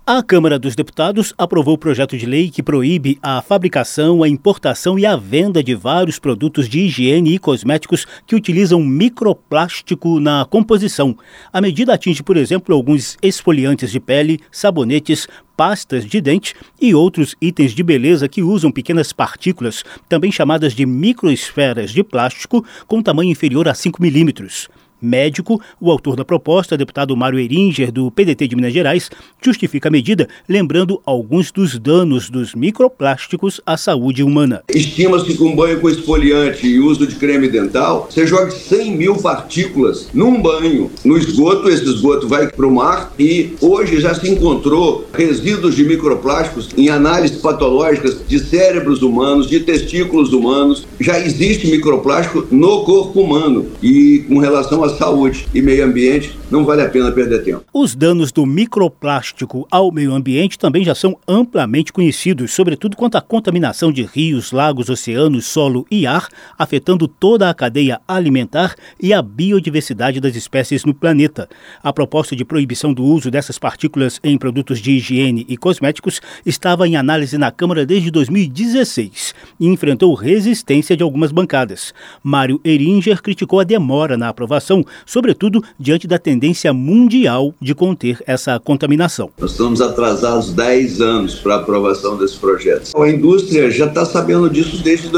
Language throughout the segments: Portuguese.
A Câmara dos Deputados aprovou o projeto de lei que proíbe a fabricação, a importação e a venda de vários produtos de higiene e cosméticos que utilizam microplástico na composição. A medida atinge, por exemplo, alguns esfoliantes de pele, sabonetes, pastas de dente e outros itens de beleza que usam pequenas partículas, também chamadas de microesferas de plástico, com tamanho inferior a 5 milímetros. Médico, o autor da proposta, deputado Mário Heringer, do PDT de Minas Gerais, justifica a medida, lembrando alguns dos danos dos microplásticos à saúde humana. Estima-se que um banho com esfoliante e uso de creme dental, você joga 100 mil partículas num banho. No esgoto, esse esgoto vai para o mar e hoje já se encontrou resíduos de microplásticos em análises patológicas de cérebros humanos, de testículos humanos. Já existe microplástico no corpo humano e com relação à saúde e meio ambiente, não vale a pena perder tempo. Os danos do microplástico ao meio ambiente também já são amplamente conhecidos, sobretudo quanto à contaminação de rios, lagos, oceanos, solo e ar, afetando toda a cadeia alimentar e a biodiversidade das espécies no planeta. A proposta de proibição do uso dessas partículas em produtos de higiene e cosméticos estava em análise na Câmara desde 2016 e enfrentou resistência de algumas bancadas. Mário Heringer criticou a demora na aprovação, sobretudo diante da tendência mundial de conter essa contaminação. Nós estamos atrasados 10 anos para a aprovação desse projeto. A indústria já está sabendo disso desde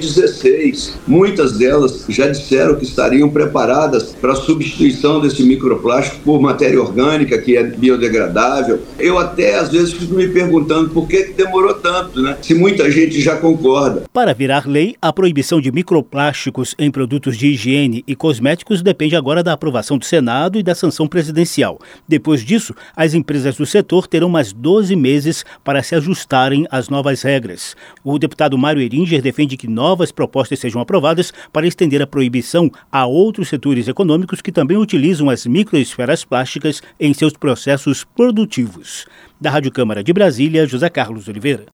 2016. Muitas delas já disseram que estariam preparadas para a substituição desse microplástico por matéria orgânica, que é biodegradável. Eu até às vezes fico me perguntando por que demorou tanto, né? Se muita gente já concorda. Para virar lei, a proibição de microplásticos em produtos de higiene e cosméticos depende agora da aprovação do Senado e da sanção presidencial. Depois disso, as empresas do setor terão mais 12 meses para se ajustarem às novas regras. O deputado Mário Heringer defende que novas propostas sejam aprovadas para estender a proibição a outros setores econômicos que também utilizam as microesferas plásticas em seus processos produtivos. Da Rádio Câmara de Brasília, José Carlos Oliveira.